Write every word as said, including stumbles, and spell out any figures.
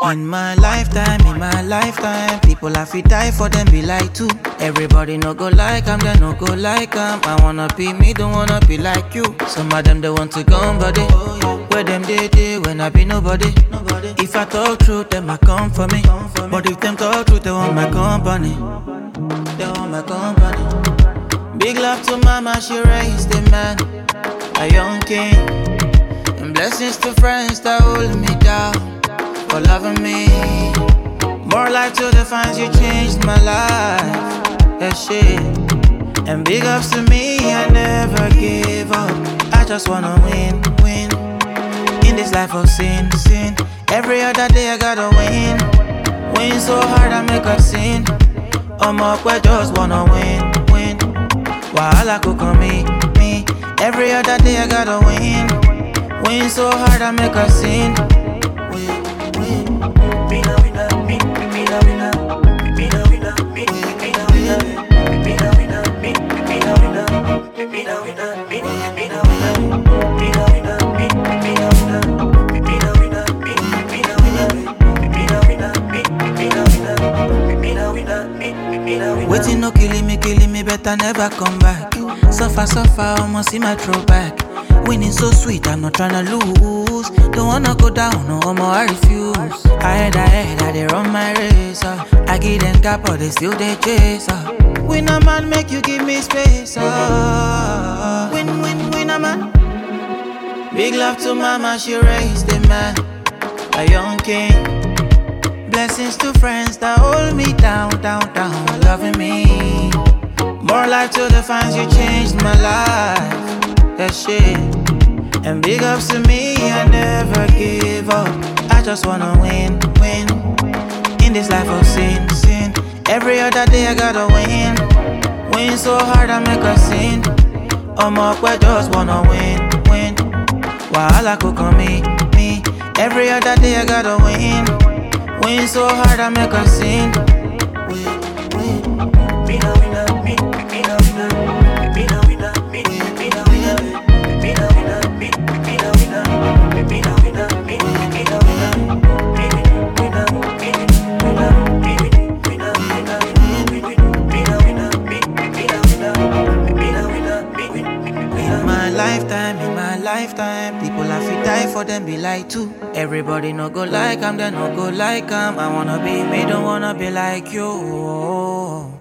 In my lifetime, in my lifetime, people have to die for them be like too. Everybody no go like I'm, they no go like I'm. I wanna be me, don't wanna be like you. Some of them they want to come body. Where them they day when I be nobody. If I talk truth, them I come for me. But if them talk truth, they want my company. They want my company. Big love to mama, she raised a man, a young king. And blessings to friends that hold me down for loving me. More life to the fans, you changed my life. Yeah, shit. And big ups to me, I never give up. I just wanna win, win. In this life of sin, sin. Every other day I gotta win. Win so hard I make a sin. I'm up, I just wanna win, win. Wahala could come me, me. Every other day I gotta win. Win so hard I make a sin. Win, win. Winner, winner, win, winner, winner. Winner, winner, win, winner, winner. Winner, winner, win, winner, winner. Winner, winner, win, winner, winner. Winner, winner, win, winner, winner. Winner, winner, win, winner, winner. Winner, winner, win, winner, winner. Winner, winner, win, winner, winner. Waiting no killing me, killing me, better never come back. Suffer, suffer, almost see my throwback. Winning so sweet, I'm not tryna lose. Don't wanna go down, no more, I refuse. Ahead, ahead, I they run my race. Uh. I give them cap, but they still they chase. Uh. Win a man, make you give me space. Uh. Win, win, win a man. Big love to mama, she raised a man, a young king. Blessings to friends that hold me down, down, down, loving me. More life to the fans, you changed my life. That shit. And big ups to me, I never give up. I just wanna win, win. In this life of sin, sin. Every other day I gotta win. Win so hard I make a sin. I'm up, I just wanna win, win. Wahala could come me, me. Every other day I gotta win. Win so hard I make a sin. Win, win. Winner, winner, win, winner, winner. Winner, winner, win, winner, winner. Winner, winner, win, winner, winner. Winner, winner, win, winner, winner. Winner, winner, win, winner, winner, winner. Winner, winner, win, winner, winner. Winner, winner, win, winner. In my lifetime, in my lifetime, people have to die for them be like too. Everybody no go like I'm, they no go like I'm. I wanna be me, don't wanna be like you.